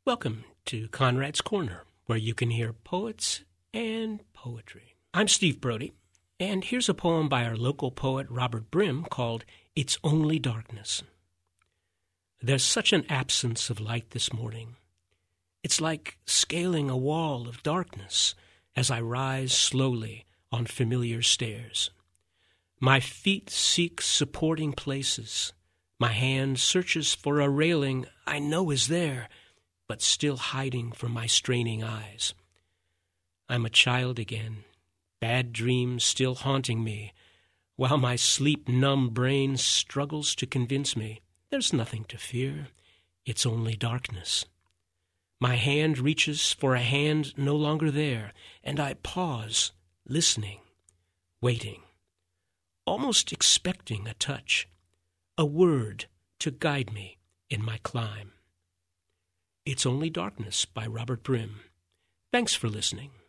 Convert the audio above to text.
Welcome to Conrad's Corner, where you can hear poets and poetry. I'm Steve Brody, and here's a poem by our local poet Robert Brim called It's Only Darkness. There's such an absence of light this morning. It's like scaling a wall of darkness as I rise slowly on familiar stairs. My feet seek supporting places. My hand searches for a railing I know is there, but still hiding from my straining eyes. I'm a child again, bad dreams still haunting me, while my sleep-numb brain struggles to convince me there's nothing to fear, it's only darkness. My hand reaches for a hand no longer there, and I pause, listening, waiting, almost expecting a touch, a word to guide me in my climb. It's Only Darkness by Robert Brim. Thanks for listening.